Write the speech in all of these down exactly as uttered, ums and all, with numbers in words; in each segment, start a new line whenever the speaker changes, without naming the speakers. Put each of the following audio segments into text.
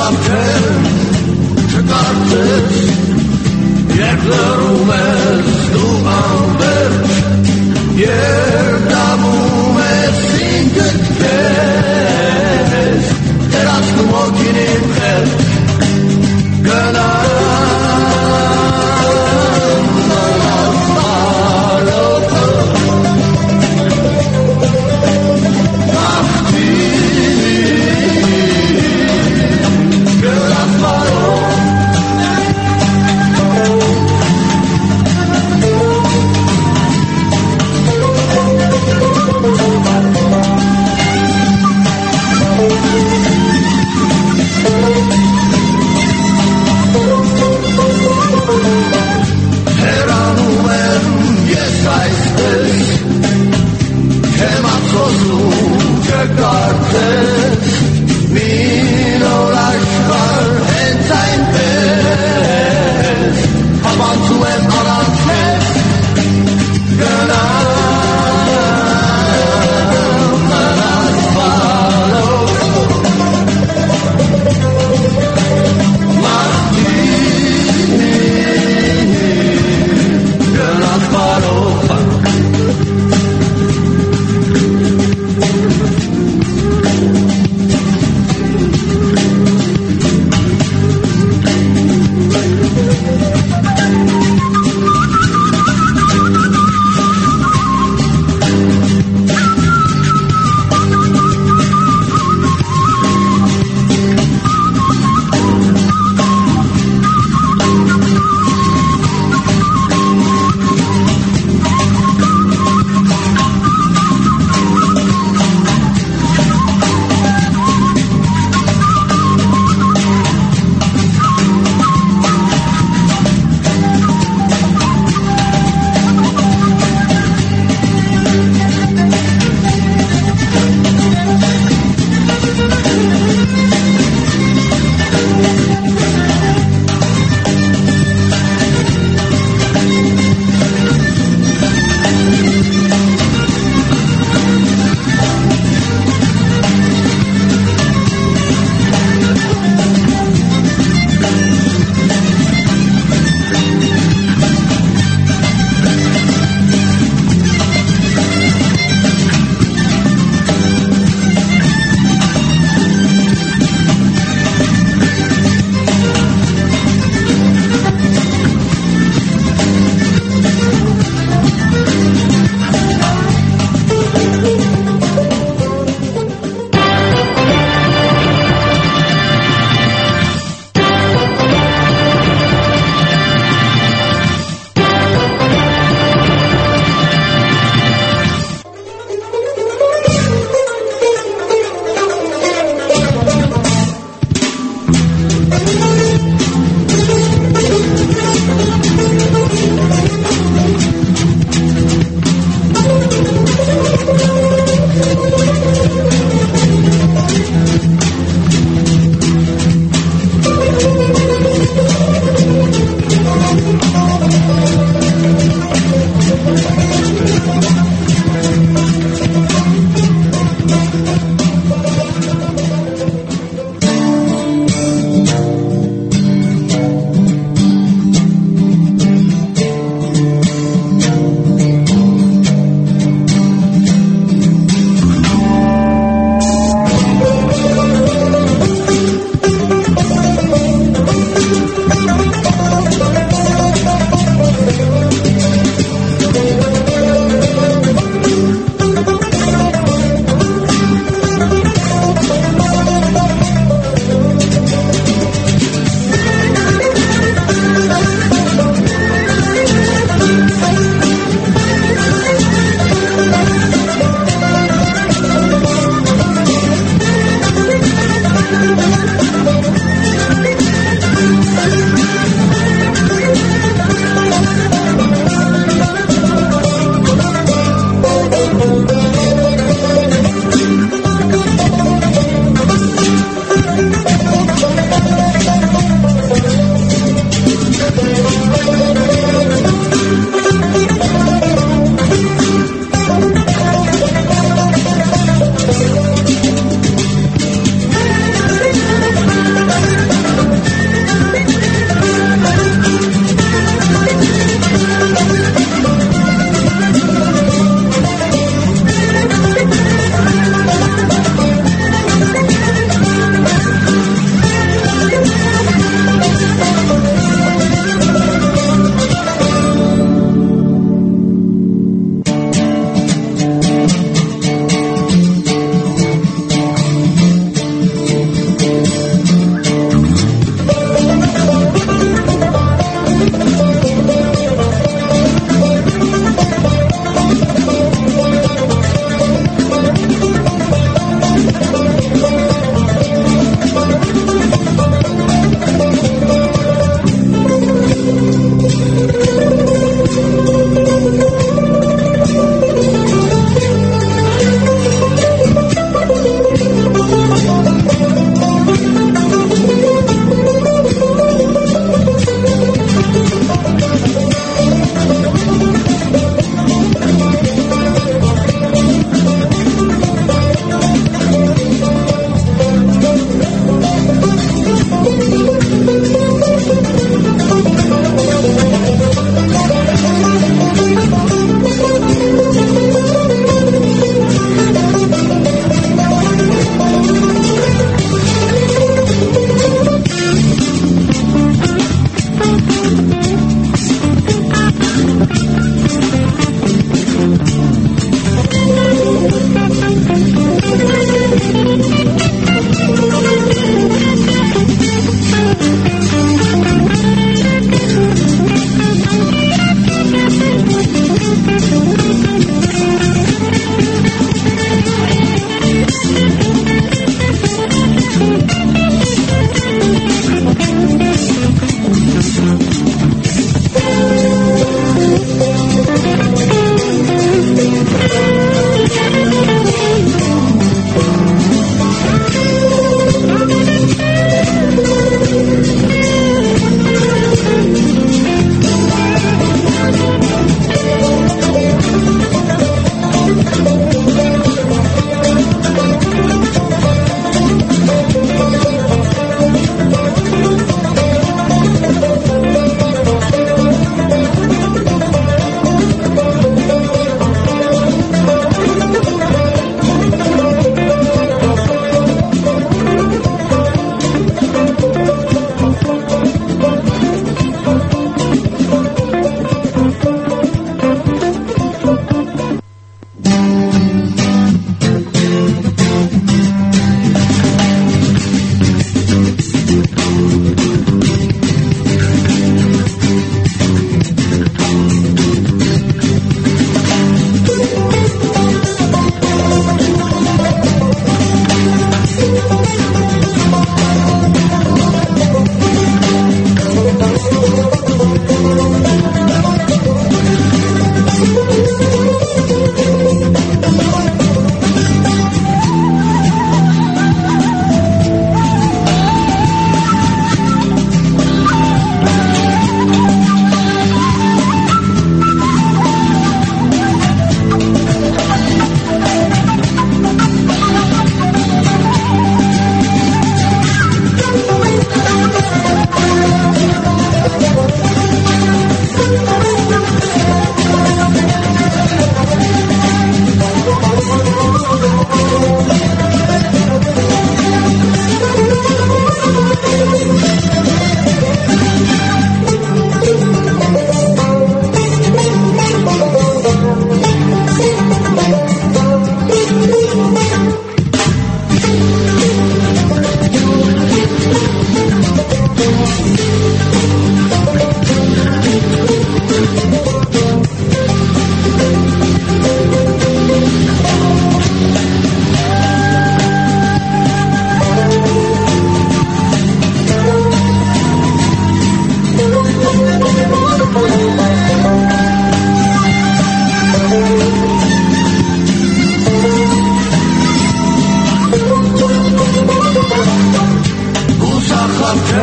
zamkiem czekates, jak lerumes tu ambert, Jerdamumes sinket kes, teraz tu mokinim het, ganam.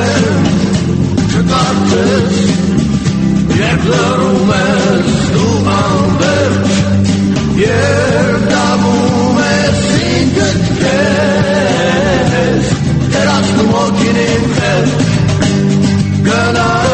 եմ չկարծես, երբ լռում ես դու անվերջ, երբ դավում ես ինքդ քեզ, երացնում ոգին իմ հետ, գնամ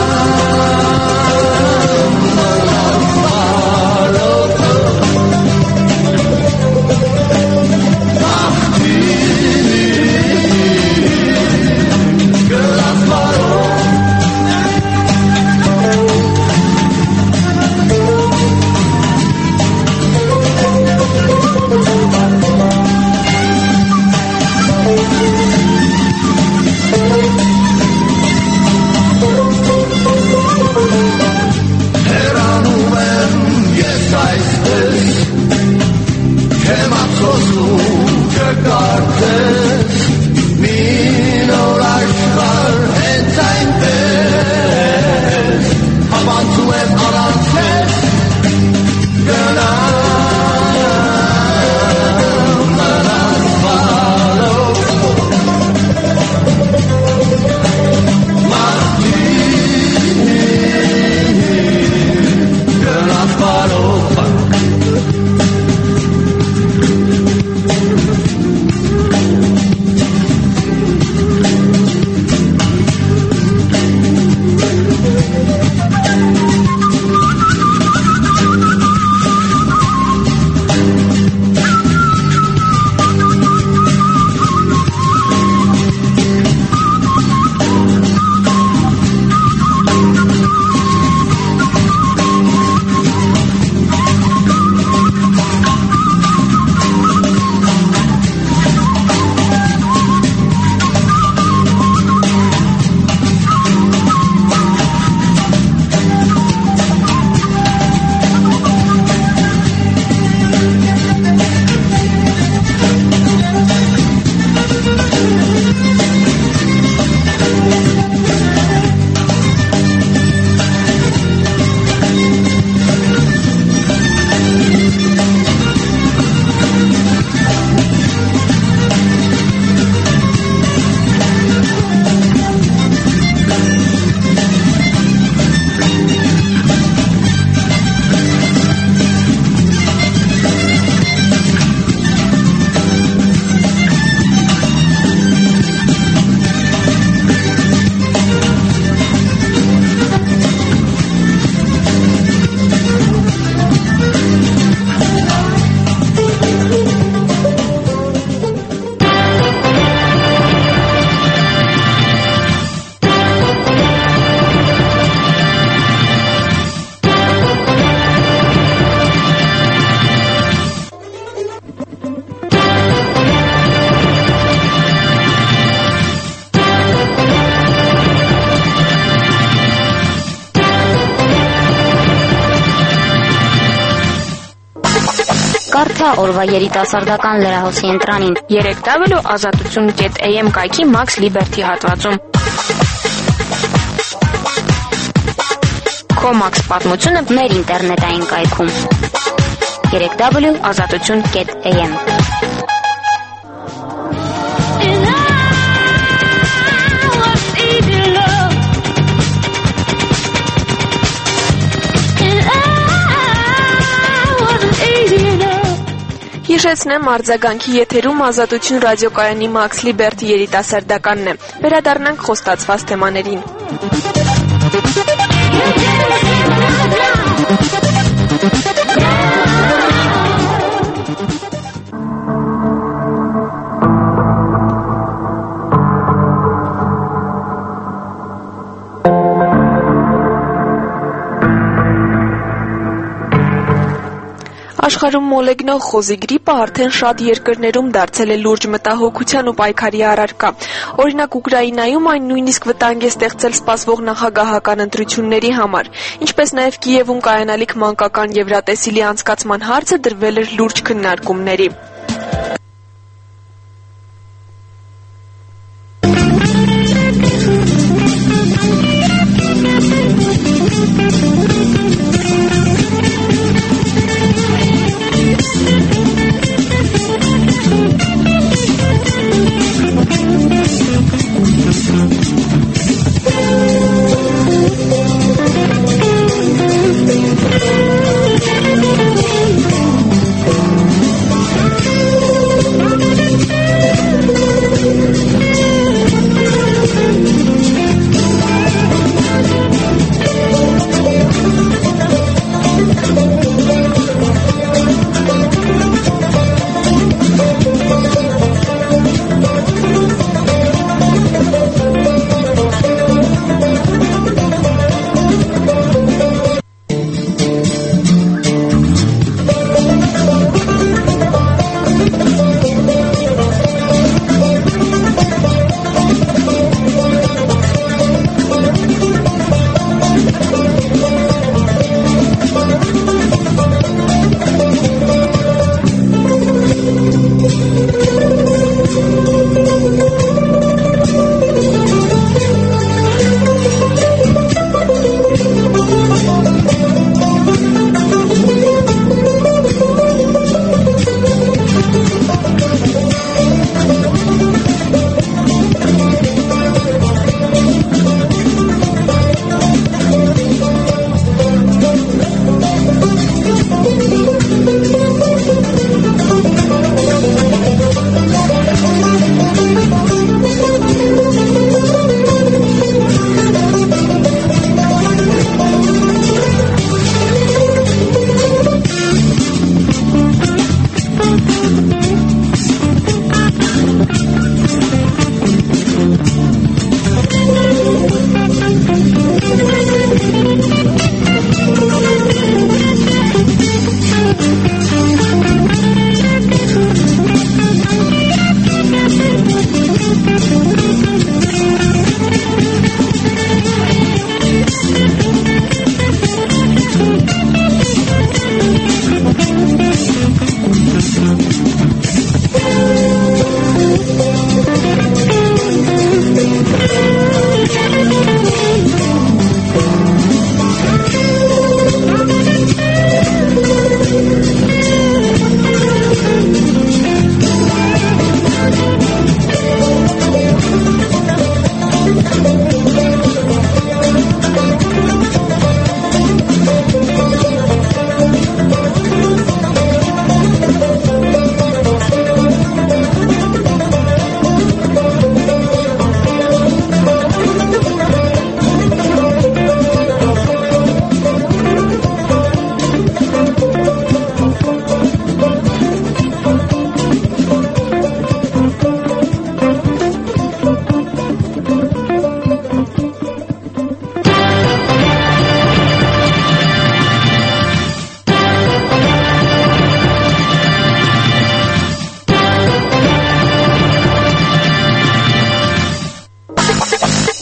Կարդա օրվա երիտասարդական լրահոսի ընտրանին
երեք դաբլյու ազատություն կետ էյ էմ կայքի Max Liberty հատվածում։ Քո Max պատմությունը
մեր ինտերնետային կայքում երեք դաբլյու ազատություն կետ էյ էմ։
Հիշեցնեմ, արձագանքի եթերում Ազատություն ռադիոկայանի Max Liberty երիտասարդականն է։ Վերադառնանք խոստացված թեմաներին։ Աշխարհում մոլեգնող խոզի գրիպը արդեն շատ երկրներում դարձել է լուրջ մտահոգության ու պայքարի առարկա։ Օրինակ Ուկրաինայում այն նույնիսկ վտանգ է ստեղծել սպասվող նախագահական ընտրությունների համար, ինչպես նաև Կիևում կայանալիք մանկական եվրատեսիլի անցկացման հարցը դրվել էր լուրջ քննարկումների։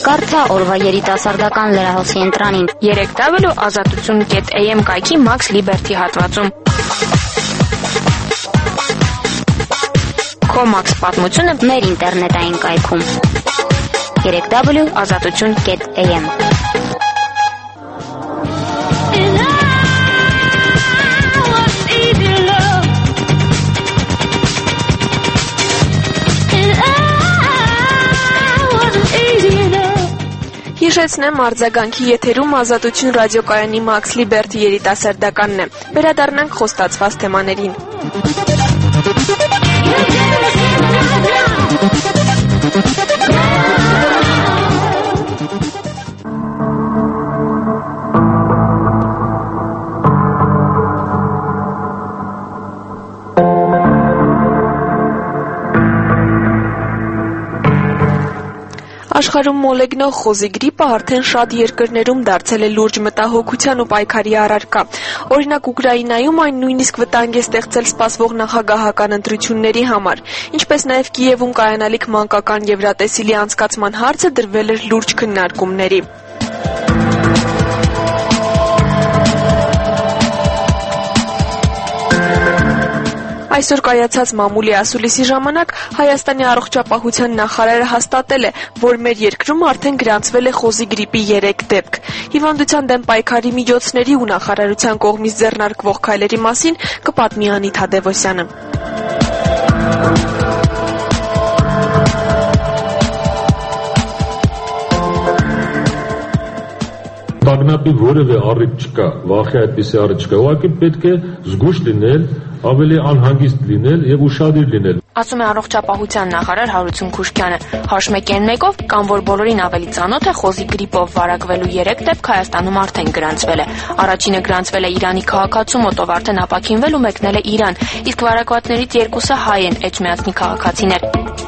Կարդա օրվա երիտասարդական լրահոսի ընտրանին
երեք w ազատություն կետ a m կայքի Max Liberty հատվածում։ Քո Max պատմությունը
մեր ինտերնետային կայքում երեք w ազատություն կետ a m
Հիշեցնեմ, արձագանքի եթերում Ազատություն ռադիոկայանի Max Liberty երիտասարդականն է։ Վերադառնանք խոստացված թեմաներին։ Աշխարհում մոլեգնող խոզի գրիպը արդեն շատ երկրներում դարձել է լուրջ մտահոգության ու պայքարի առարկա։ Օրինակ Ուկրաինայում այն նույնիսկ վտանգ է ստեղծել սպասվող նախագահական ընտրությունների համար, ինչպես նաև Կիևում կայանալիք մանկական եվրատեսիլի անցկացման հարցը դրվել էր լուրջ քննարկումների։ Այսօր կայացած մամուլի ասուլիսի ժամանակ Հայաստանի առողջապահության նախարարը հաստատել է, որ մեր երկրում արդեն գրանցվել է խոզի գրիպի երեք դեպք։ Հիվանդության դեմ պայքարի միջոցների ու նախարարության կողմից ձեռնարկվող քայլերի մասին կպատմի Անիտ Հադևոսյանը։
Տագնապի որևէ առիթ չկա, վախի այդպիսի առիթ չկա, ուղղակի պետք է զգուշ լինել, ավելի անհանգիստ լինել եւ ուշադիր լինել։
Ասում է առողջապահության նախարար Հարություն Քուշկյանը։ Հաշմեք են մեկով, կամ որ բոլորին ավելի ծանոթ է խոզի գրիպով վարակվելու երեք դեպք Հայաստանում արդեն գրանցվել է։ Առաջինը գրանցվել է Իրանի քաղաքացու մոտով, արդեն ապաքինվել ու մեկնել է Իրան, իսկ վարակվածներից երկուսը հայ են, էջմիածնի քաղաքացիներ։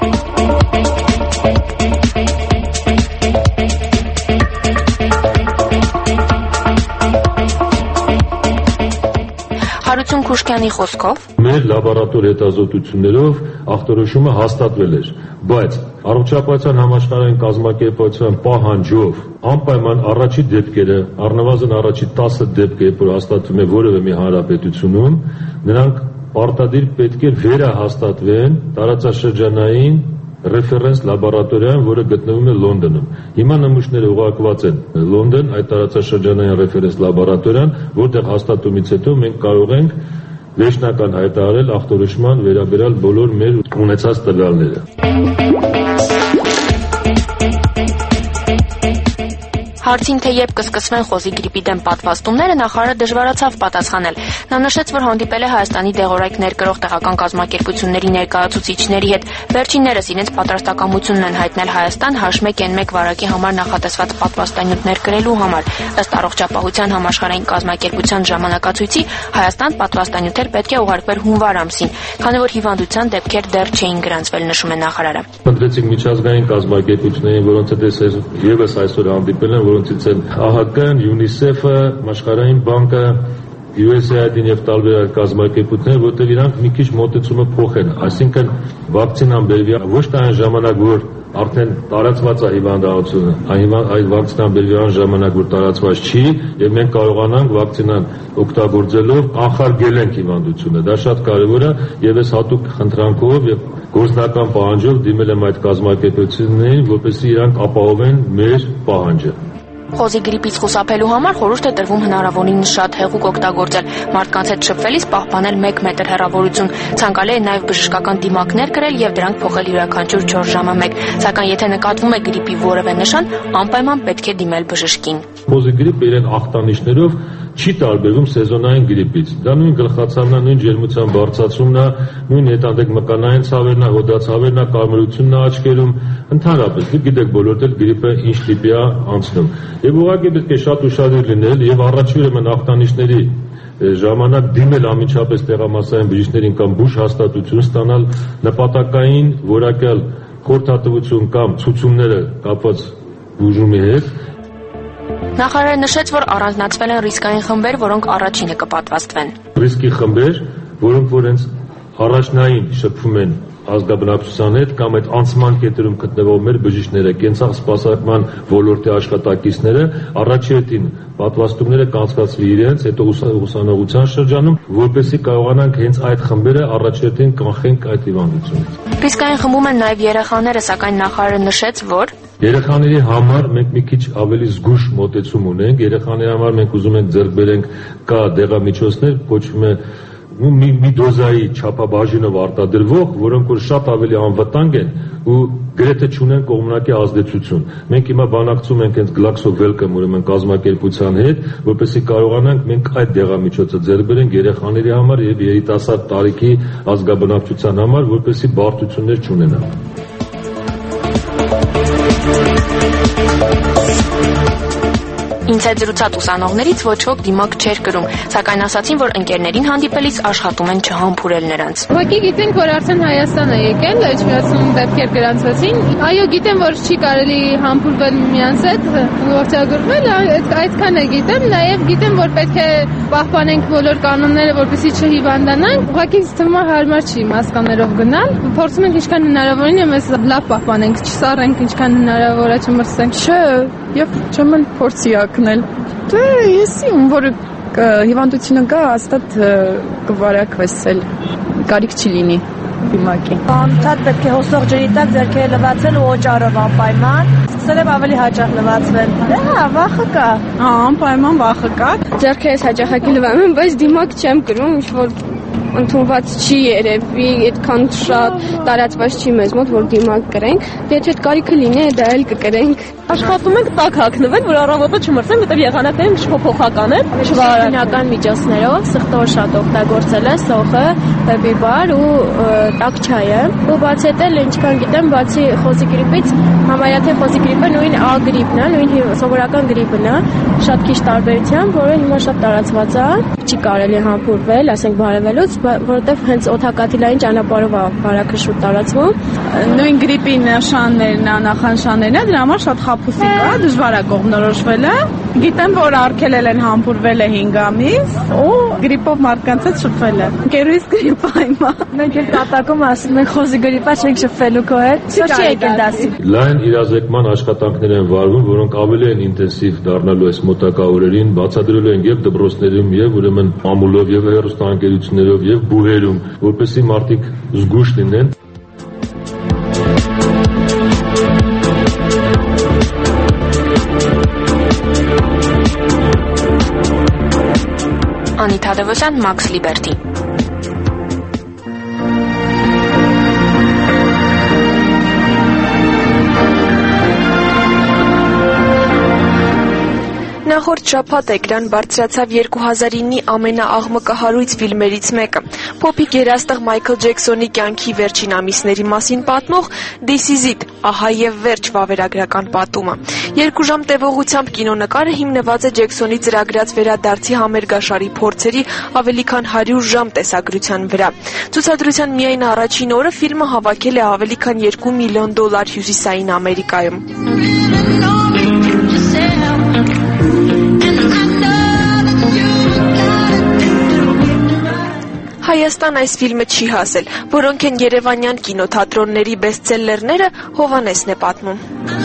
Հարություն Քուշկյանի խոսքով
մեր լաբորատոր հետազոտություններով ախտորոշումը հաստատվել էր, բայց առողջապահության համաշխարհային կազմակերպության պահանջով անպայման առաջի դեպքերը, առնվազն առաջի տասը դեպքեր, որ հաստատվում է որևէ մի հանրապետությունում, նրանք պարտադիր պետք է վերահաստատվեն տարածաշրջանային ռեֆերենս լաբորատորիայում, որը գտնվում է Լոնդոնում։ Հիմա նմուշները ուղարկված են Լոնդոն, այդ տարածաշրջանային ռեֆերենս լաբորատորիան, որտեղ հաստատումից հետո մենք կարող ենք վերջնական հայտարարել ախտորոշման վերաբերյալ բոլոր մեր ունեցած տվյալները։
Հարցին, թե երբ կսկսվեն խոզի գրիպի դեմ պատվաստումները, նախարարը դժվարացավ պատասխանել։ Նա նշեց, որ հանդիպել է Հայաստանի դեղորայք ներկրող տեղական կազմակերպությունների ներկայացուցիչների հետ։ Վերջիններս իրենց պատրաստակամությունն են հայտնել Հայաստան հաշմեք են մեկ վարակի համար նախատեսված պատվաստանյութներ կրելու համար։ Ըստ առողջապահության համաշխարհային կազմակերպության ժամանակացույցի Հայաստան պատվաստանյութեր պետք է ուղարկվեր հունվար ամսին, քանի որ հիվանդության դեպքեր դեռ չէին գրանցվել, նշում է նախարարը։
Ընտրեցինք միջազգային կազմակերպություններին, որոնց հետ եւս այսօր հանդիպել են, որոնցից են ԱՀԿ-ն, ՅՈՒՆԻՍԵՖ-ը, Աշխարհային բանկը, յու էս էյ այ դի-ն եւ տարբեր այլ կազմակերպություններ, որտեղ իրանք մի քիչ մոտեցումը փոխեն, այսինքն վակցինան բերվի ոչ թե այն ժամանակ, որ արդեն տարածված է հիվանդությունը, այդ վակցինան բերվի այն ժամանակ, որ տարածված չի, եւ մենք կարողանանք վակցինան օգտագործելով կանխարգելենք հիվանդությունը։ Դա շատ կարեւոր է եւ ես հատուկ խնդրանքով եւ գործնական պահանջով դիմել եմ այդ կազմակերպություններին, որպեսզի իրանք ապահովեն մեր պահանջը։
Խոզի գրիպից խուսափելու համար խորհուրդ է տրվում հնարավորինս շատ հեղուկ օգտագործել, մարդկանց հետ շփվելիս պահպանել մեկ մետր հեռավորություն, ցանկալի է նաև բժշկական դիմակներ կրել եւ դրանք փոխել յուրաքանչյուր չորս ժամը մեկ, սակայն եթե նկատվում է գրիպի որևէ նշան, անպայման պետք է դիմել բժշկին։
Խոզի գրիպը իրեն ախտանիշներով չի տարբերվում սեզոնային գրիպից։ Դա նույն գլխացավն է, նույն ջերմության բարձրացումն է, նույն հետանդեք մկանային ցավերն է, հոդացավերն է, կարմրությունն է աչքերում, ընդհանրապես դուք գիտեք բոլորդ էլ գրիպը ինչ տիպի է անցնում։ Եվ ուղղակի պետք է շատ ուշադիր լինել եւ առաջ ուրեմն ախտանիշների ժամանակ դիմել անմիջապես տեղամասային բժիշկներին կամ բուժ հաստատություն ստանալ նպատակային որակյալ խորհրդատվություն կամ ցուցումները կապված բուժումի հետ։
Նախարարը նշեց, որ առանձնացվել են ռիսկային խմբեր, որոնք առաջինը կպատվաստվեն։
Ռիսկի խմբեր, որոնք որ հենց առաջնային շփվում են ազգաբնակչության հետ կամ այդ անցման կետերում գտնվող մեր բժիշկները, կենցաղ սպասարկման ոլորտի աշխատակիցները առաջերտին պատվաստումները կանցկացվի իրենց, հետո ուսանողության շրջանում, որպեսզի կարողանանք հենց այդ խմբերը առաջերտին կանխենք այդ հիվանդությունից։
Ռիսկային խմբում են նաև երեխաները, սակայն նախարարը նշեց, որ
երեխաների համար մենք մի քիչ ավելի զգուշ մոտեցում ունենք, երեխաների համար մենք ուզում ենք ձեռք բերենք կա դեղամիջոցներ, կոչվում է մի մի դոզայի չափաբաժինով արտադրվող, որոնք որ շատ ավելի անվտանգ են ու գրեթե չունեն կողմնակի ազդեցություն։ Մենք հիմա բանակցում ենք հենց Glaxo-Welcome ուրեմն կազմակերպության հետ, որպեսզի կարողանանք մենք այդ դեղամիջոցը ձեռք բերենք երեխաների համար եւ երիտասարդ տարիքի ազգաբնակչության համար, որպեսզի բարդություններ չունենան։
Ինձ հետ զրուցած ուսանողներից ոչ ոք դիմակ չէր կրում, սակայն ասացին, որ ընկերներին հանդիպելիս աշխատում են չհամբուրել նրանց։
Ուղղակի գիտենք, որ արդեն Հայաստան է եկել, իջնացում դեպքեր գրանցվեցին։ Այո, գիտեմ, որ չի կարելի համբուրվել միմյանց հետ, ողջագրվել, այդքան է գիտեմ, նաև գիտեմ, որ պետք է պահպանենք բոլոր կանոնները, որպեսզի չհիվանդանանք։ Ուղղակի ինձ հարմար չի մասկաներով գնալ։ Փորձում ենք ինչքան հնարավորին է մեզ լավ պահպանենք, չսառենք ինչքան հնարավոր է, չմրսենք։
Չէ, եւ չեմ փորձի ակնել։ Դե եսի ում որ հիվանդությունը կա, հաստատ կվարակվեսել, կարիք չի լինի դիմակի։
Անդադ պետք է հոսող ջրի տակ ձեռքերը լվացել ու օճառով անպայման, սկսել եմ ավելի հաճախ լվացվել։ Դա վախը կա։
Հա, անպայման վախը կա։
Ձեռքերս հաճախակի լվանում եմ, բայց դիմակ չեմ կրում, ինչ որ ընդունված չի երևի, այդքան շատ տարածված չի մեզ մոտ, որ դիմակ կրենք, եթե կարիքը լինի, դա էլ կկրենք։
Աշխատում ենք տաք հագնվել, որ առավոտը չմրսենք, որտեղ եղանակներն չփոփոխական են,
շվարական միջոցներով սխտոր շատ օգտագործել է սոխը, պեպիբար ու տաք չայը։ Ու բացի այդ էլ ինչքան գիտեմ, բացի խոզի գրիպից, համարյա թե խոզի գրիպը նույն ա գրիպն է, նույն սովորական գրիպն է, շատ քիչ տարբերությամբ, որը հիմա շատ տարածված է։ Չի կարելի համբուրվել, ասենք բարևելուց, որովհետև հենց օդակաթիլային ճանապարհով է բարակը շուտ տարածվում։
Նույն գրիպի նշաններն, նախանշաններն է, դրա համար շատ խաբուսիկ է, դժվար է կողմնորոշվելը։ Գիտեմ, որ արգելել են համբուրվել է հինգ ամիս, ու գրիպով մարդկանց հետ շփվել է։ Գերույս գրիպ է հիմա։
Մենք էլ տատակում ասում ենք խոզի գրիպա չենք շփվելու քո հետ։ Չի եկել դասի։
Լայն իրազեկման աշխատանքներ են վարվում, որոնք ավելի են ինտենսիվ դառնալու այս մոտակա օրերին, բացատրելու են եւ դպրոցներում, եւ ուրեմն ամուլով, եւ հեռուստաընկերություններով, եւ բուհերում, որպեսզի մարդիկ զգուշ լինեն։
Անիթա Դևոսյան, Max Liberty։
Նախորդ շաբաթ էկրան բարձրացավ երկու հազար իննի ամենաաղմկահարույց ֆիլմերից մեկը։ Փոփիկ երաստղ Մայքլ Ջեքսոնի կյանքի վերջին ամիսների մասին պատմող This Is It, ահա եւ վերջ վավերագրական պատումը։ Երկու ժամ տևողությամբ կինոնկարը հիմնված է Ջեքսոնի ծրագրած վերադարձի համերգաշարի փորձերի ավելի քան հարյուր ժամ տեսագրության վրա։ Ցուցադրության միայն առաջին օրը ֆիլմը հավաքել է ավելի քան երկու միլիոն դոլար Հյուսիսային Ամերիկայում։ Հայաստան այս ֆիլմը չի հասել, որոնք են երևանյան կինոթատրոնների բեսթսելլերները, Հովհաննեսն է պատմում։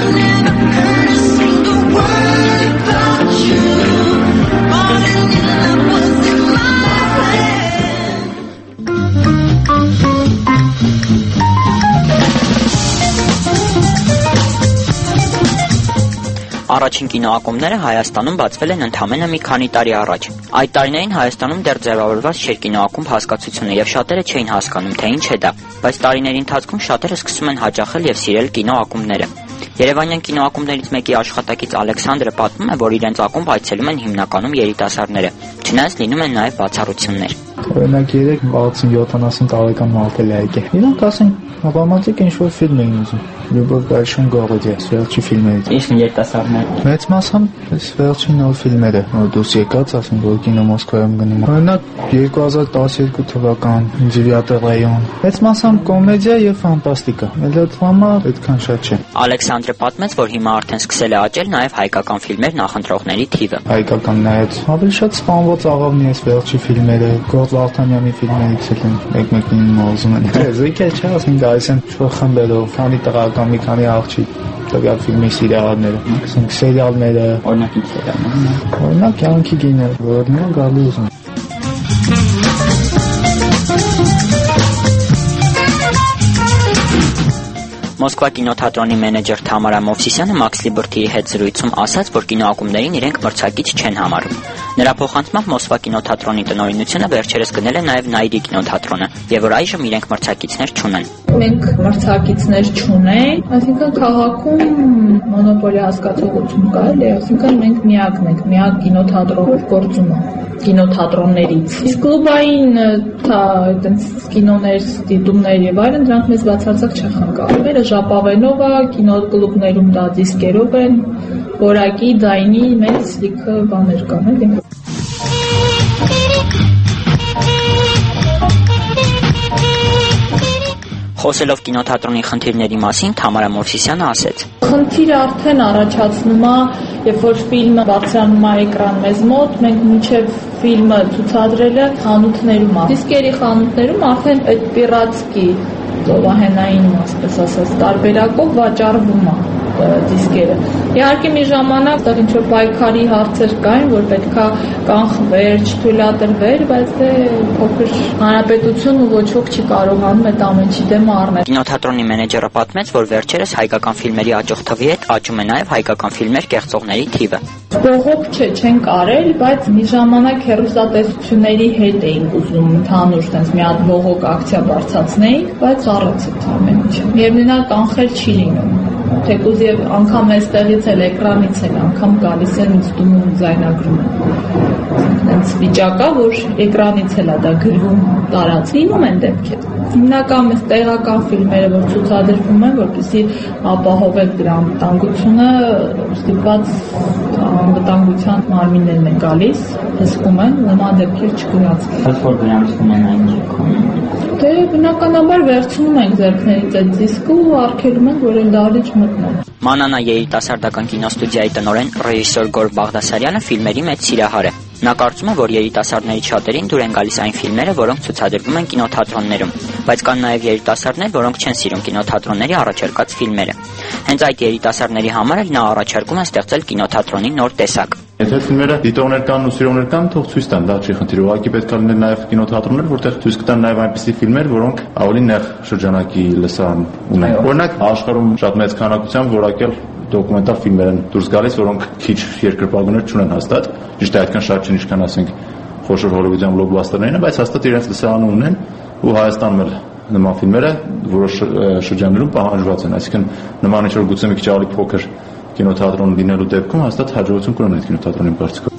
Առաջին կինոակումբները Հայաստանում բացվել են ընդամենը մի քանի տարի առաջ։ Այդ տարիներին Հայաստանում դեռ ձևավորված չէր կինոակումբ հասկացությունը եւ շատերը չէին հասկանում, թե ինչ է դա, բայց տարիների ընթացքում շատերը սկսում են հաճախել եւ սիրել կինոակումբները։ Երևանյան կինոակումբներից մեկի աշխատակից Ալեքսանդրը պատմում է, որ իրենց ակումբ այցելում են հիմնականում երիտասարդները, չնայած լինում են նաեւ բացառություններ։
Օրինակ երեք բացին յոթանասուն տարեկան մարդ էլ է եկել։ Իրանք ասեն, ռոմանտիկ ինչ-որ ֆիլմ էին ուզում։ Լյուբով Գարշուն Գողոդիա, վերջի ֆիլմերից։
Իսկ երիտասարդներ։
Մեծ մասամբ այս վերջին նոր ֆիլմերը, որ դուրս եկած, ասեն, որ կինո Մոսկվայում գնում։ Օրինակ երկու հազար տասներկու թվական Ձիվյատե ռայոն։ Մեծ մասամբ կոմեդիա եւ ֆանտաստիկա։ Մելոդրամա այդքան շատ չէ։
Ալեքսանդրը պատմեց, որ հիմա արդեն սկսել է աճել նաեւ հայկական ֆիլմեր նախընտրողների թիվը։
Հայկական նայած ավելի շատ սպանված աղավնի այս վերջի ֆիլմերը, Գորգ Վարդանյանի ֆիլմերից էլ են մեկ-մեկին մոզում են։ Զույգը չէ, ասենք գալիս են խմբերով, քանի տղական, մի քանի աղջիկ տվյալ ֆիլմի սիրիալները, ասենք սերիալները,
օրինակ ինչ սերիալներ։
Օրինակ Յանքի գինը, որն է գալի ուզում։
Մոսկվա կինոթատրոնի մենեջեր Թամարա Մովսիսյանը Մաքս Լիբերթիի հետ զրույցում ասաց, որ կինոակումբներին իրենք մրցակից չեն համարում։ Նրա փոխանցմամբ Մոսկվա կինոթատրոնի տնօրինությունը վերջերս գնել է նաև Նայիրի կինոթատրոնը, եւ որ այժմ իրենք մրցակիցներ չունեն։
Մենք մրցակիցներ չունենք, այսինքն քաղաքում մոնոպոլի հասկացողություն կա, էլի, այսինքն մենք միակն ենք, միակ կինոթատրոնը գործում է կինոթատրոններից։ Իսկ կլուբային այդպես կինոներ, դիտումներ եւ այլն դրանք մեզ բացարձակ չեն խանգարում։ Մերը ժապավենով է, կինոկլուբներում դա դիսկերով են, որակի, ձայնի մեծ լիքը բաներ կան, էլի։
Խոսելով կինոթատրոնի խնդիրների մասին Թամարա Մովսիսյանը ասեց.
Խնդիրը արդեն առաջացնում է, երբ որ ֆիլմը բացրանում է էկրան մեզ մոտ, մենք մինչև ֆիլմը ցուցադրելը խանութներում է։ Դիսկերի խանութներում արդեն այդ պիրատսկի ծովահենային, ասես ասած, տարբերակով վաճառվում է դիսկերը։ Իհարկե մի ժամանակ դա ինչ որ պայքարի հարցեր կային, որ պետքա կանխվեր, չթույլատրվեր, բայց դե փոքր հանրապետությունը ոչ ոք չի կարողանում այդ ամենի դեմ առնել։
Կինոթատրոնի մենեջերը պատմեց, որ վերջերս հայկական ֆիլմերի աճող թվի հետ աճում է նաև հայկական ֆիլմեր կեղծողների թիվը։
Բողոք չէ, չեն կարել, բայց մի ժամանակ հեռուստատեսությունների հետ էինք ուզում ընդհանուր տենց մի հատ բողոք ակցիա բարձրացնեինք, բայց առած է ամեն ինչ։ Միևնույն կանխել չի լինում։ Թեկուզ եւ անգամ այստեղից էլ էկրանից էլ անգամ գալիս են ինձ տուն ու ձայնագրում են։ Այնց վիճակա, որ էկրանից էլ է դա գրվում տարած։ Լինում են դեպքեր։ Հիմնական այս տեղական ֆիլմերը, որ ցուցադրվում են, որպեսզի ապահովեն դրա անվտանգությունը, ստիպված անվտանգության մարմիններն են գալիս, հսկում են, նման դեպքեր չգրանցվեն։
Բայց որ գրանցվում են այն ջոկում։
Դե բնականաբար վերցնում ենք ձեռքներից այդ դիսկը ու արգելում ենք, որ էլ դահլիճ մտնեն։
Մանանա երիտասարդական կինոստուդիայի տնօրեն ռեժիսոր Գոր Բաղդասարյանը ֆիլմերի մեծ սիրահար է։ Նա կարծում է, որ երիտասարդների շատերին դուր են գալիս այն ֆիլմերը, որոնք ցուցադրվում են կինոթատրոններում, բայց կան նաև երիտասարդներ, որոնք չեն սիրում կինոթատրոնների առաջարկած ֆիլմերը։ Հենց այդ երիտասարդների համար էլ նա առաջարկում է ստեղծել կինոթատրոնի նոր տեսակ։
Եթե ֆիլմերը դիտողներ կան ու սիրողներ կան, թող ցույց տան, դա չի խնդիր։ Ուղղակի պետք է լինեն նաև կինոթատրոններ, որտեղ ցույց կտան նաև այնպիսի ֆիլմեր, որոնք ավելի նեղ շրջանակի լսարան ունեն։ Օրինակ, աշխարհում շատ մեծ քանակությամբ որակյալ դոկումենտալ ֆիլմեր են դուրս գալիս, որոնք քիչ երկրպագուներ չունեն հաստատ։ Ճիշտ է, այդքան շատ չեն, ինչքան ասենք խոշոր հոլիվուդյան բլոկբասթերներն, բայց հաստատ իրենց լսարանը ունեն ու Հայաստանում էլ նման ֆիլմերը որոշ շրջաններում պահանջված են, այսինքն նման ինչ որ գուցե մի քիչ ավելի փոքր կինոթատրոն լինելու դեպքում հաստատ հաջողություն կունենան այդ կինոթատրոնի բարձրացում։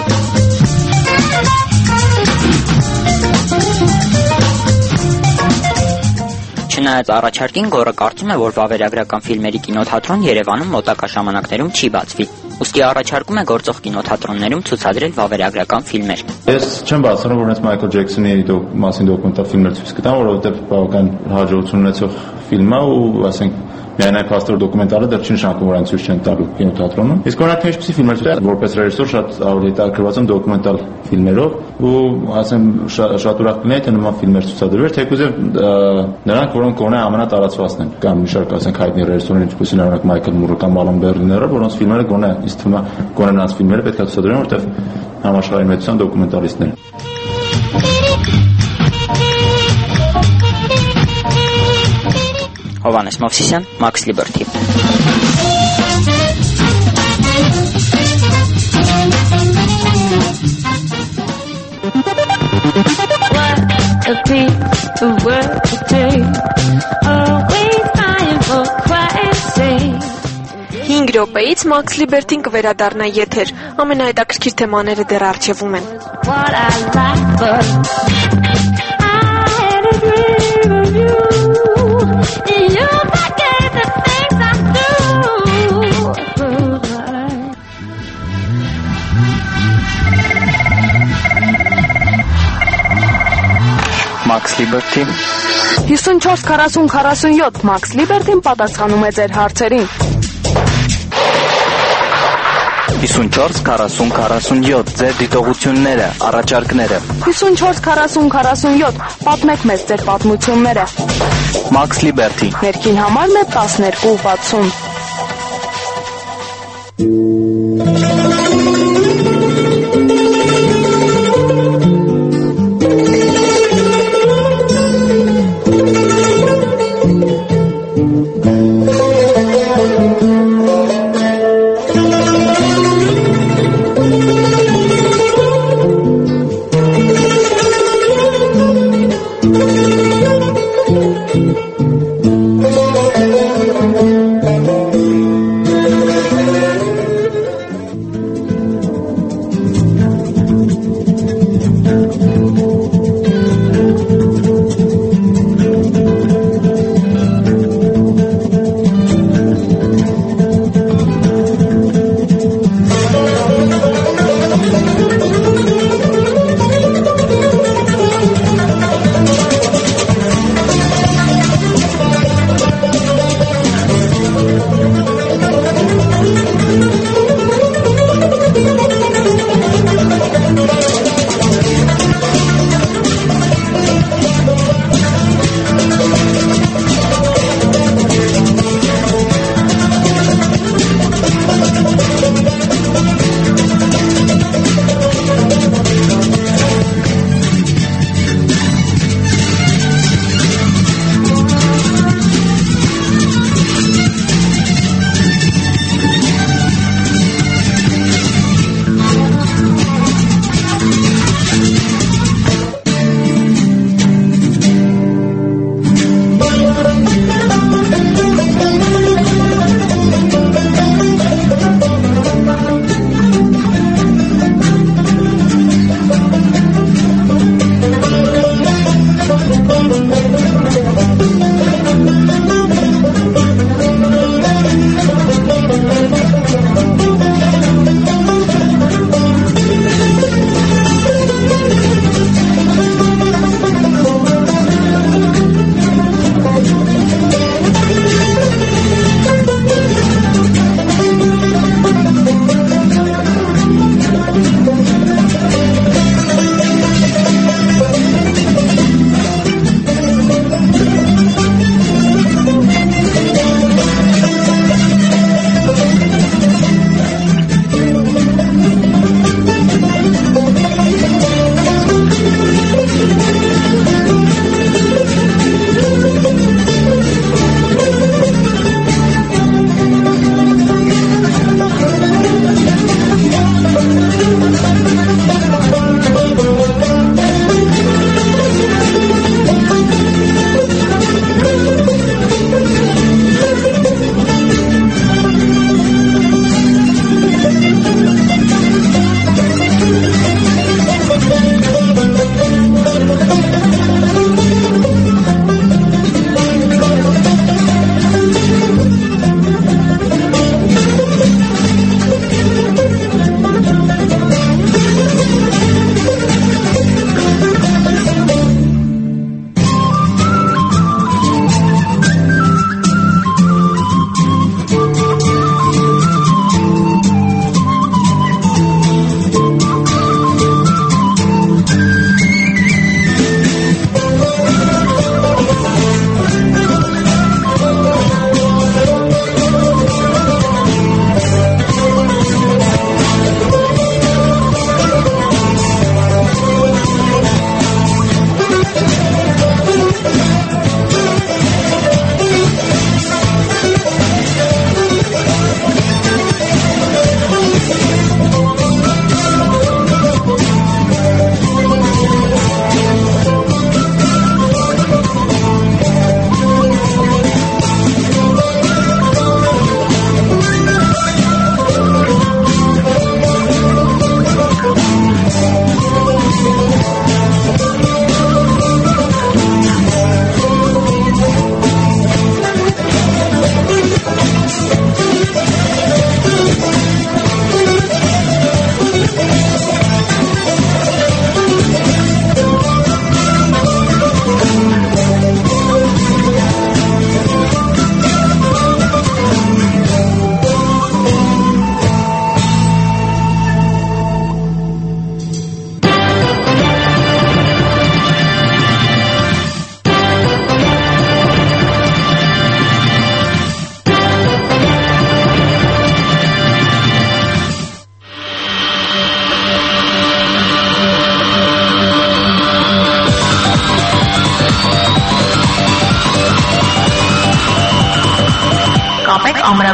Չնայած առաջարկին, Գորը կարծում է, որ վավերագրական ֆիլմերի կինոթատրոն Երևանում մոտակա ժամանակներում չի բացվի։ Ուստի առաջարկում է գործող կինոթատրոններում ցուցադրել վավերագրական ֆիլմեր։
Ես չեմ բացառում, որ հենց Մայքլ Ջեքսոնի մասին դոկումենտալ ֆիլմեր ցույց կտամ, որովհետև բավական հաջողություն ունեցող ֆիլմ է ու ասենք միայն այդ փաստոր դոկումենտալը դեռ չի նշանակում, որ այն ցույց չեն տալու կինոթատրոնում։ Իսկ օրինակ ինչպիսի ֆիլմեր ցույց որպես ռեժիսոր շատ ավելի հետաքրքրված եմ դոկումենտալ ֆիլմերով ու ասեմ շատ ուրախ կլինեի թե նման ֆիլմեր ցուցադրվեր, թեկուզ նրանք, որոնք գոնե ամենատարածվածն են, կամ մի շարք ասենք հայտնի ռեժիսորներ, ինչպիսին օրինակ Մայքլ Մուրը կամ Ալան Բերլիները, որոնց ֆիլմերը գոնե ինձ թվում է գոնե նրանց ֆիլմերը պետք է ցուցադրեն, որտեղ համաշխարհային մեծության դոկումենտալիստներ են։
Հովհաննես Մովսիսյան, Մաքս Լիբերթի։
հինգ րոպեից Մաքս Լիբերթին կվերադառնա եթեր։ Ամենահետաքրքիր թեմաները դեռ առջևում են։
Մաքս Լիբերթի
հիսունչորս քառասուն քառասունյոթ Մաքս Լիբերթին պատասխանում է ձեր հարցերին։
հիսունչորս քառասուն քառասունյոթ ձեր դիտողությունները, առաջարկները։
հիսունչորս քառասուն քառասունյոթ պատմեք մեզ ձեր պատմությունները։
Max Liberty
Ներքին համարն է տասներկու վաթսուն։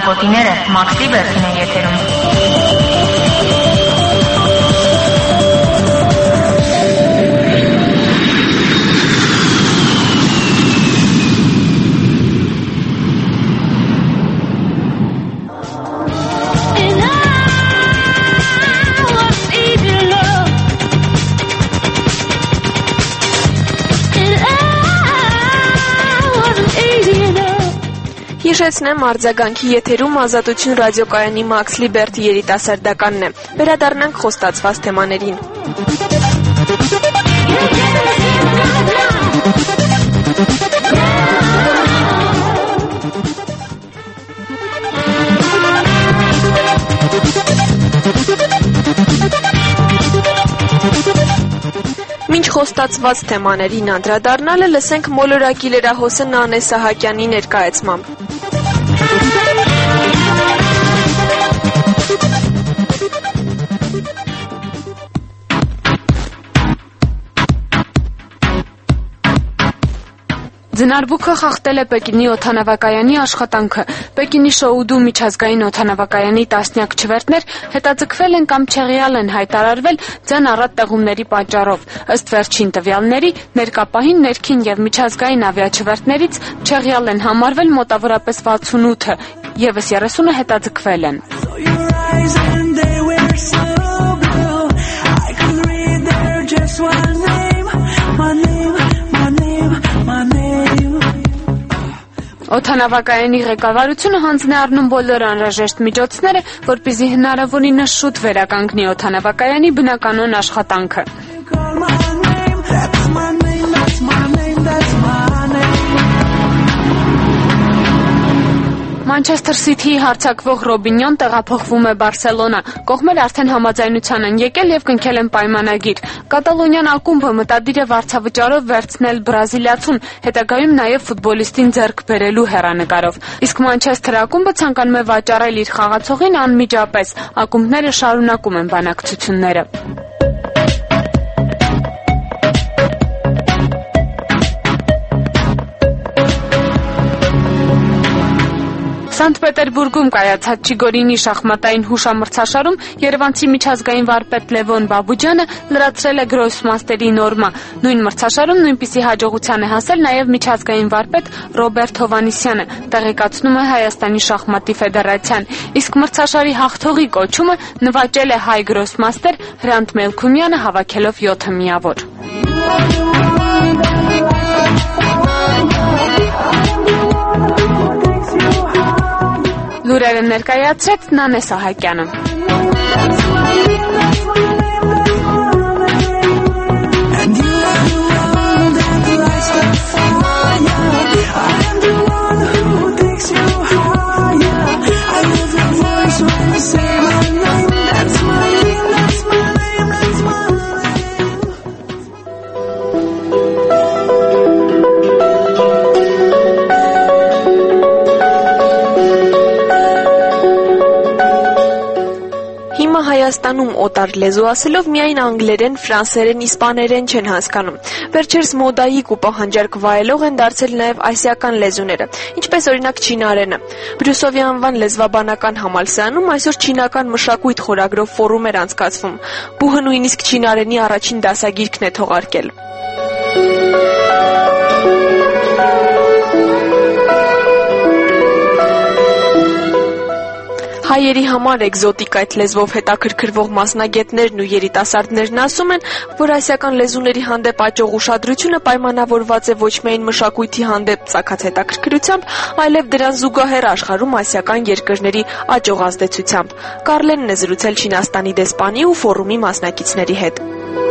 Ճանապարհորդիները Մաքսի Բերթին է եթերում։
Հիշեցնեմ, արձագանքի եթերում Ազատություն ռադիոկայանի Մաքս Լիբերթի երիտասարդականն է։ Վերադառնանք խոստացված թեմաներին։ Մինչ խոստացված թեմաներին անդրադառնալը լսենք մոլորակի լրահոսը Նանե Սահակյանի ներկայացմամբ։
Ձնարբուքը խախտել է Պեկինի օդանավակայանի աշխատանքը։ Պեկինի Շոուդու միջազգային օդանավակայանի տասնյակ չվերթներ հետաձգվել են կամ չեղյալ են հայտարարվել ձեն առատ տեղումների պատճառով։ Ըստ վերջին տվյալների, ներկապահին ներքին եւ միջազգային ավիաչվերթներից չեղյալ են համարվել մոտավորապես վաթսունութը, եւս երեսունը հետաձգվել են։ Օդանավակայանի ղեկավարությունը հանձն է առնում բոլոր անհրաժեշտ միջոցները, որպեսզի հնարավորինս շուտ վերականգնի օդանավակայանի բնականոն աշխատանքը։ Մանչեսթեր Սիթիի հարձակվող Ռոբինյոն տեղափոխվում է Բարսելոնա։ Կողմերը արդեն համաձայնության են եկել եւ կնքել են պայմանագիր։ Կատալոնյան ակումբը մտադիր է վարձավճարով վերցնել բրազիլիացուն, հետագայում նաեւ ֆուտբոլիստին ձեռք բերելու հեռանկարով։ Իսկ Մանչեսթեր ակումբը ցանկանում է վաճառել իր խաղացողին անմիջապես։ Ակումբները շարունակում են բանակցությունները։ Սանտ Պետերբուրգում կայացած Չիգորինի շախմատային հուշամրցաշարում երևանցի միջազգային վարպետ Լևոն Բաբուջյանը լրացրել է գրոսմաստերի նորմա։ Նույն մրցաշարում նույնպիսի հաջողության է հասել նաև միջազգային վարպետ Ռոբերտ Հովանիսյանը, տեղեկացնում է Հայաստանի շախմատի ֆեդերացիան։ Իսկ մրցաշարի հաղթողի կոչումը նվաճել է հայ գրոսմաստեր Հրանտ Մելքումյանը, հավաքելով յոթ միավոր։ Լուրերը ներկայացրեց Նանե Սահակյանը։
Հայաստանում օտար լեզու ասելով միայն անգլերեն, ֆրանսերեն, իսպաներեն չեն հասկանում։ Վերջերս մոդայիկ ու պահանջարկ վայելող են դարձել նաև ասիական լեզուները, ինչպես օրինակ չինարենը։ Բրյուսովի անվան լեզվաբանական համալսարանում այսօր չինական մշակույթ խորագրով ֆորում էր անցկացվում։ Բուհը նույնիսկ չինարենի առաջին դասագիրքն է թողարկել։ Հայերի համար էկզոտիկ այդ լեզվով հետաքրքրվող մասնագետներն ու երիտասարդներն ասում են, որ ասիական լեզուների հանդեպ աճող ուշադրությունը պայմանավորված է ոչ միայն մշակույթի հանդեպ ծագած հետաքրքրությամբ, այլև դրան զուգահեռ աշխարհում ասիական երկրների աճող ազդեցությամբ։ Կարլենն է զրուցել Չինաստանի դեսպանի ու ֆորումի մասնակիցների հետ։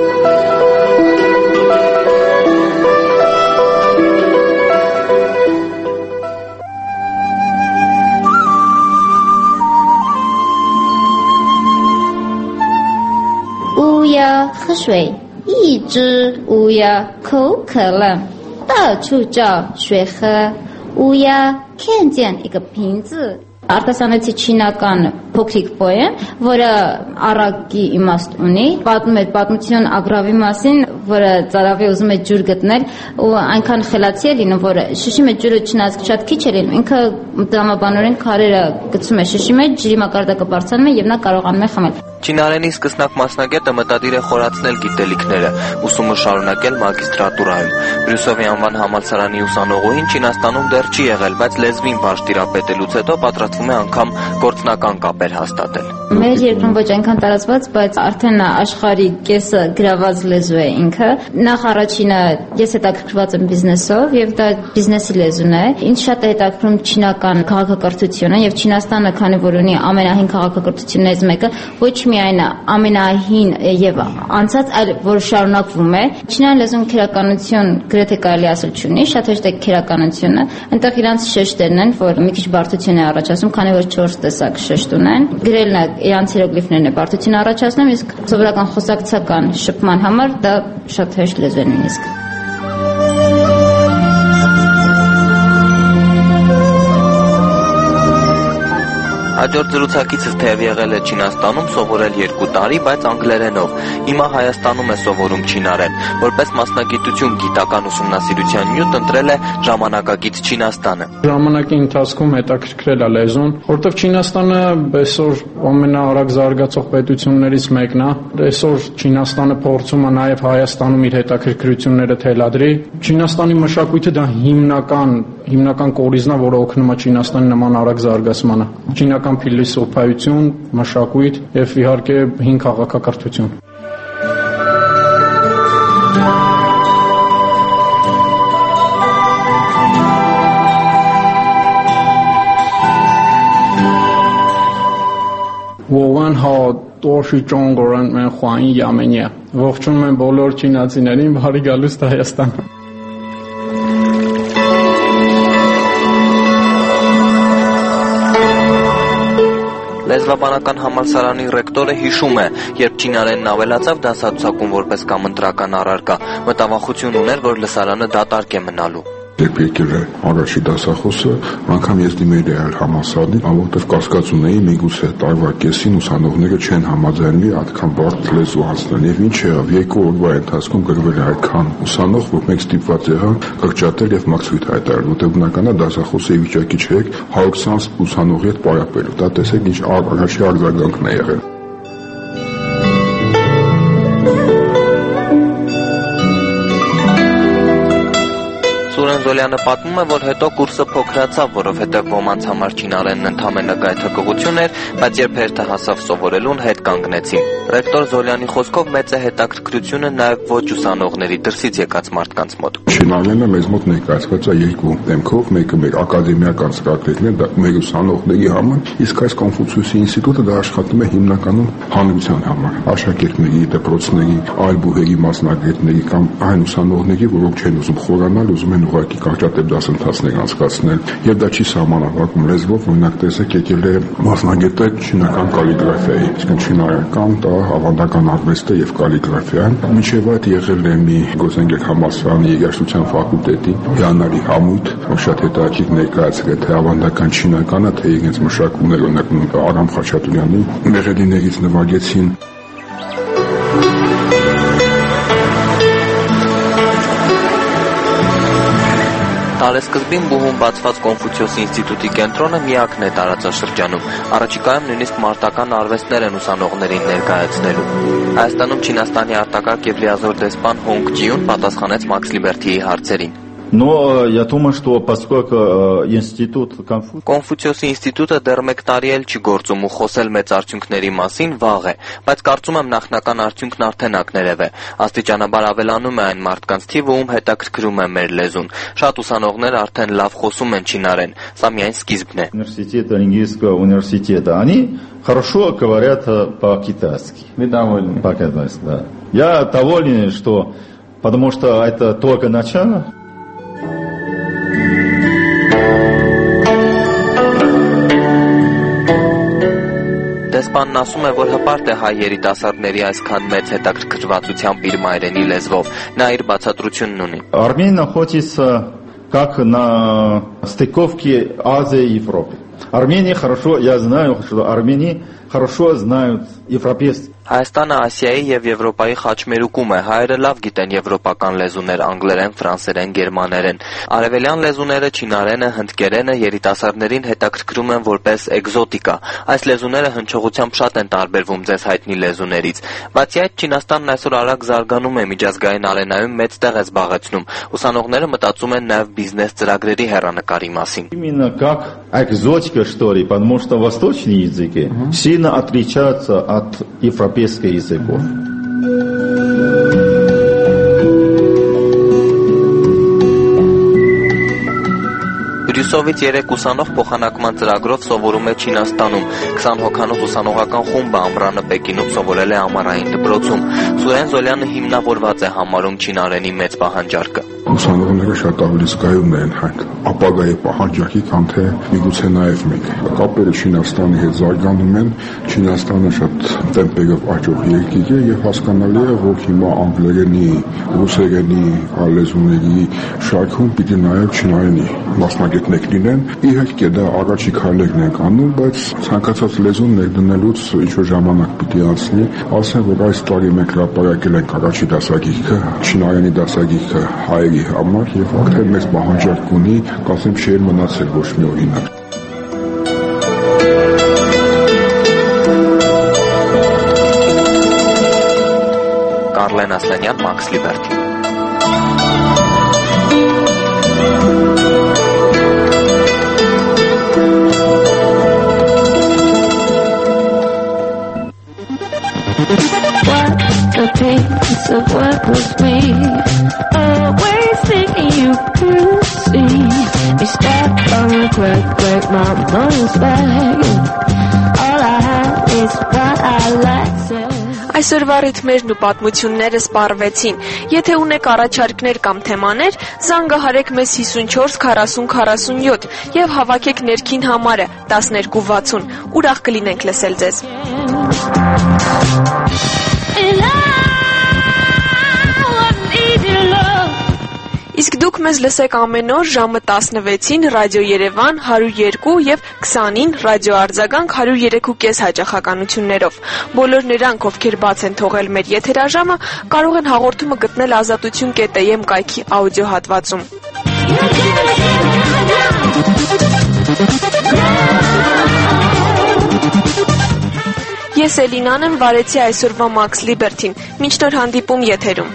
乌鸦喝水，一只乌鸦口渴了，到处找水喝。乌鸦看见一个瓶子，արտասանեցի չինական փոքրիկ պոեմ, որը առակի իմաստ ունի, պատմում է պատմություն ագրավի մասին, որը ծարավի ուզում է ջուր գտնել ու այնքան խելացի է լինում, որ շշի մեջ ջուրը չնայած շատ քիչ է լինում, ինքը դրամաբանորեն քարերը գցում է շշի մեջ, ջրի մակարդակը բարձրանում է եւ նա կարողանում է խմել։
Չինարենի սկսնակ մասնագետը մտադիր է խորացնել գիտելիքները, ուսումը շարունակել մագիստրատուրայում։ Բրյուսովի անվան համալսարանի ուսանողուհին Չինաստանում դեռ չի եղել, բայց լեզվին բաց տիրապետելուց հետո պատրաստվում է անգամ գործնական կապեր հաստատել։
Մեր երկրում ոչ այնքան տարածված, բայց արդեն աշխարհի կեսը գրաված լեզու է ինքը։ Նախ առաջինը ես հետաքրքրված եմ բիզնեսով եւ դա բիզնեսի լեզուն է։ Ինձ շատ է հետաքրքրում չինական քաղաքակրթությունը եւ Չինաստանը, քանի որ ունի ամենահին քաղաքակրթություններից մեկը, ոչ միայն ամենահին եւ անցած, այլ որ շարունակվում է։ Չինական լեզուն քերականություն գրեթե կարելի ասել չունի, շատ հեշտ է քերականությունը։ Այնտեղ իրանց շեշտերն են, որ մի քիչ բարդություն է առաջացնում, քանի որ չորս տեսակ շեշտ ունեն։ Գրելն է իրանց հիերոգլիֆներն է բարդություն առաջացնում, իսկ սովորական խոսակցական շփման համար դա շատ հեշտ լեզու է նույնիսկ։
Հաջորդ զրուցակիցս թեև եղել է Չինաստանում սովորել երկու տարի, բայց անգլերենով։ Հիմա Հայաստանում է սովորում չինարեն։ Որպես մասնագիտություն գիտական ուսումնասիրության նյութ ընտրել է ժամանակակից Չինաստանը։
Ժամանակի ընթացքում հետաքրքրել է լեզուն, որովհետև Չինաստանը այսօր ամենաարագ զարգացող պետություններից մեկն է։ Այսօր Չինաստանը փորձում է նաև Հայաստանում իր հետաքրքրությունները թելադրի։ Չինաստանի մշակույթը դա հիմնական հիմնական կորիզն է, որը օգնում է Չինաստանի նման արագ զարգացմանը։ Չինական փիլիսոփայություն, մշակույթ եւ իհարկե հին քաղաքակրթություն։ Ողան հա տոշի ճոնգորան մեն խոային Յամենիա։ Ողջունում եմ բոլոր չինացիներին, բարի գալուստ Հայաստան։
Լեզվաբանական համալսարանի ռեկտորը հիշում է, երբ չինարենն ավելացավ դասացուցակում որպես կամ ընտրական առարկա, մտավախություն ուներ, որ լսարանը դատարկ է մնալու։
Երբ եկել է առաջի դասախոսը, անգամ ես դիմել էի այլ համալսարանի, որովհետև կասկած ունեի, միգուցե տարվա կեսին ուսանողները չեն համաձայնվի այդքան բարդ լեզու անցնել։ Եվ ինչ եղավ, երկու օրվա ընթացքում գրվել է այդքան ուսանող, որ մենք ստիպված եղանք կրճատել եւ մաքսույթ հայտարարել, որտեղ բնականաբար դասախոսը ի վիճակի չէր հարյուր քսան ուսանողի հետ պարապելու։ Դա տեսեք ինչ առաջի արձագանքն է եղել։
Զոլյանը պատմում է, որ հետո կուրսը փոքրացավ, որովհետև ոմանց համար չինարենն ընդհանրապես գայթակղություն էր, բայց երբ հերթը հասավ սովորելուն, հետ կանգնեցին։ Ռեկտոր Զոլյանի խոսքով մեծ է հետաքրքրությունը նաև ոչ ուսանողների դրսից եկած մարդկանց մոտ։
Չինարենը մեզ մոտ ներկայացված է երկու դեմքով, մեկը մեր ակադեմիական ծրագրերն է, դա մեր ուսանողների համար, իսկ այս Կոնֆուցիուսի ինստիտուտը դա աշխատում է հիմնականում հանրության համար, աշակերտների, դպրոցների, այլ բուհերի մասնագետների կամ այն ուսանողների, որոնք չեն ուզում խորանալ, ուզում են ուղղակի կարճատև դասընթացներ անցկացնել, եւ դա չի սահմանափակում լեզվով, օրինակ տեսեք եկել է մասնագետը չինական կալիգրաֆիայի, իսկ չինական դա ավանդական արվեստը եւ կալիգրաֆիան, մինչեւ այդ եղել է մի Գոսենգեր համալսարանի երաժշտության ֆակուլտետի հիանալի համույթ, որ շատ հետաքրքիր ներկայացրել թե ավանդական չինականը, թե իրենց մշակումները, օրինակ Արամ Խաչատուրյանի մեղեդիներից նվագեցին։
Տարեսկզբին Բուհում բացված Կոնֆուցիոս ինստիտուտի կենտրոնը միակն է տարածաշրջանում։ Առաջիկայում նույնիսկ մարտական արվեստներ են ուսանողներին ներկայացնելու։ Հայաստանում Չինաստանի արտակարգ եւ լիազոր դեսպան Հոնգ Ջիուն պատասխանեց Մաքս Լիբերթիի հարցերին։
Но я думаю, что поскольку институт
Կոնֆուցիոսի ինստիտուտը դեռ մեկ տարի էլ չի գործում ու խոսել մեծ արդյունքների մասին վաղ է, բայց կարծում եմ նախնական արդյունքն արդեն ակներև է։ Աստիճանաբար ավելանում է այն մարդկանց թիվը, ում հետաքրքրում է մեր լեզուն։ Շատ ուսանողներ արդեն լավ խոսում են չինարեն, սա միայն սկիզբն է։
Университета, Лингвистского университета, они хорошо говорят по-китайски.
Вы довольны?
По-китайски, да. Я доволен, что потому что это только начало.
Դեսպանն ասում է, որ հպարտ է հայ երիտասարդների այսքան մեծ հետաքրքրվածությամբ իր մայրենի լեզվով։ Նա իր բացատրությունն ունի։
Армения находится как на стыковке Азии и Европы. Армения хорошо, я знаю, что Армении хорошо знают европейские.
Հայաստանը Ասիայի եւ Եվրոպայի խաչմերուկում է, հայերը լավ գիտեն եվրոպական լեզուներ, անգլերեն, ֆրանսերեն, գերմաներեն։ Արևելյան լեզուները, չինարենը, հնդկերենը երիտասարդներին հետաքրքրում են որպես էկզոտիկա։ Այս լեզուները հնչողությամբ շատ են տարբերվում ձեզ հայտնի լեզուներից։ Բացի այդ, Չինաստանն այսօր արագ զարգանում է, միջազգային արենայում մեծ տեղ է զբաղեցնում։ Ուսանողները մտածում են նաեւ բիզնես ծրագրերի հեռանկարի մասին։
Именно как экзотика, что ли, потому что восточные языки сильно отличаются от европейских языков.
Բրյուսովից երեք ուսանող փոխանակման ծրագրով սովորում է Չինաստանում։ քսան հոգանոց ուսանողական խումբը ամռանը Պեկինում սովորել է ամառային դպրոցում։ Սուրեն Զոլյանը հիմնավորված է համարում չինարենի մեծ պահանջարկը։
Ուսանողները շատ ավելի զգայուն են հայտ ապագայի պահանջարկի, քան թե միգուցե նաև մենք։ Կապերը Չինաստանի հետ զարգանում են, Չինաստանը շատ տեմպերով աճող երկիր է եւ հասկանալի է, որ հիմա անգլերենի, ռուսերենի, լեզուների շարքում պիտի նաև չինարենի մասնագետներ լինեն։ Իհարկե դա առաջի քայլերն են անում, բայց ցանկացած լեզուն ներդնելուց ինչ-որ ժամանակ պիտի անցնի։ Ասեմ, որ այս տարի մենք հրապարակել ենք առաջի դասագիրքը, չինարենի դասագիրքը հայերի համար եւ արդեն մեծ պահանջարկ ունի, կասեմ չէր մնացել ոչ մի օրինակ։
Կարլեն Ասլանյան, Մաքս Լիբերթի։
What a piece of work with me, always thinking you could see me stuck on a quick break, my money's back. All I have is what I like to.
Այսօրվա ռիթմերն ու պատմությունները սպառվեցին։ Եթե ունեք առաջարկներ կամ թեմաներ, զանգահարեք մեզ հիսունչորս քառասուն քառասունյոթ եւ հավաքեք ներքին համարը տասներկու վաթսուն։ Ուրախ կլինենք լսել ձեզ։ Իսկ դուք մեզ լսեք ամեն օր ժամը տասնվեցին Ռադիո Երևան հարյուր երկու եւ քսանին Ռադիո Արձագանք հարյուր երեք ու կես հաճախականություններով։ Բոլոր նրանք, ովքեր բաց են թողել մեր եթերաժամը, կարող են հաղորդումը գտնել ազատություն կետ է եմ կայքի աուդիո հատվածում։ Ես Էլինան եմ, վարեցի այսօրվա Մաքս Լիբերթին։ Մինչ նոր հանդիպում եթերում։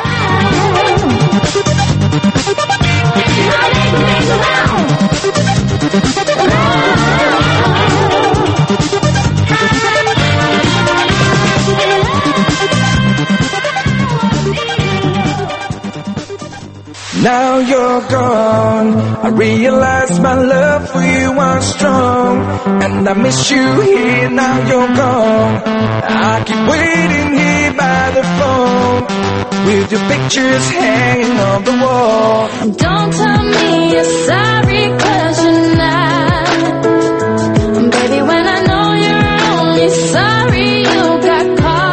Now you're gone, I realize my love for you was strong, and I miss you here, now you're gone. I keep waiting here by the phone, with your pictures hanging on the wall.
Don't tell me you're sorry, cause you're not. Baby, when I know you're only sorry you got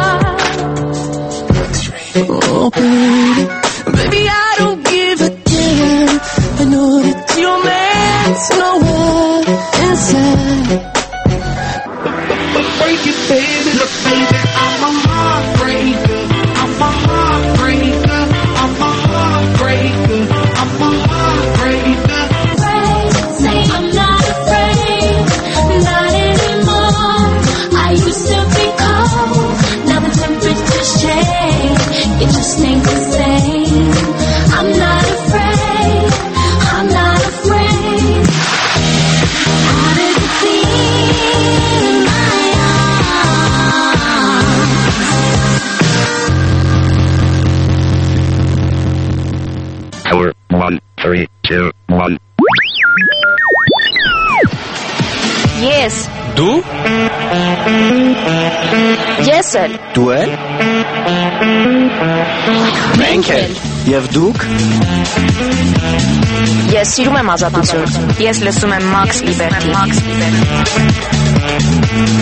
caught.
Oh, baby, baby, I don't give a damn. I know that your man's nowhere inside. But break it, baby, look, baby, I'm a heartbreaker. I'm a heartbreaker. I'm a heartbreaker. I'm a heartbreaker.
Say I'm not afraid, not anymore. I used to be cold, now the temperature's changed. It just ain't the same. I'm not afraid, I'm not afraid. How did it feel in my arms?
Four, one, three, two, one.
Yes.
Դու?
Ես էլ։
Դու էլ։ Մենք էլ։ Եվ դուք։
Ես սիրում եմ ազատություն։ Ես լսում եմ Մաքս Լիբերթի։